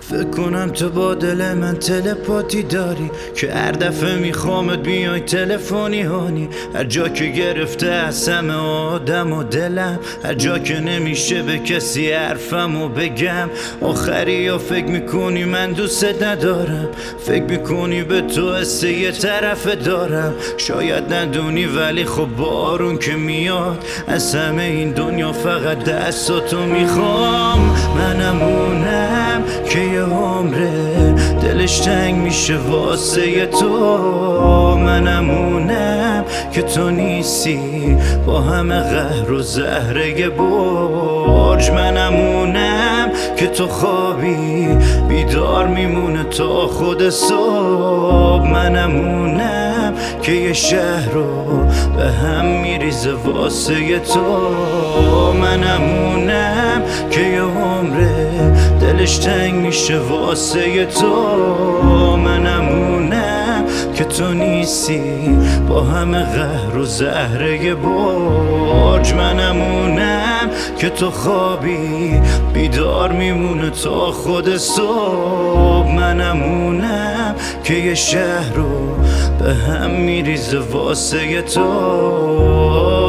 فکر کنم تو با دل من تلپاتی داری که هر دفعه میخوامت بیای تلفنی هانی. هر جا که گرفته از همه آدم و دلم، هر جا که نمیشه به کسی حرفمو بگم. آخری یا فکر میکنی من دوست ندارم، فکر میکنی به تو حس یه طرف دارم. شاید ندونی ولی خب بارون که میاد از همه این دنیا فقط دستاتو میخوام. منمونم که یه عمره دلش تنگ میشه واسه تو. منمونم که تو نیستی با همه قهر و زهره برج. منمونم که تو خوابی بیدار میمونه تا خود صبح. منمونم که یه شهر رو به هم میریزه واسه تو. منمونم که یه عمره دلش تنگ میشه واسه تو. منمونم که تو نیستی با همه قهر و زهره برج. منمونم که تو خوابی بیدار میمونه تا خود صبح. منمونم که یه شهر رو به هم میریزه واسه تو.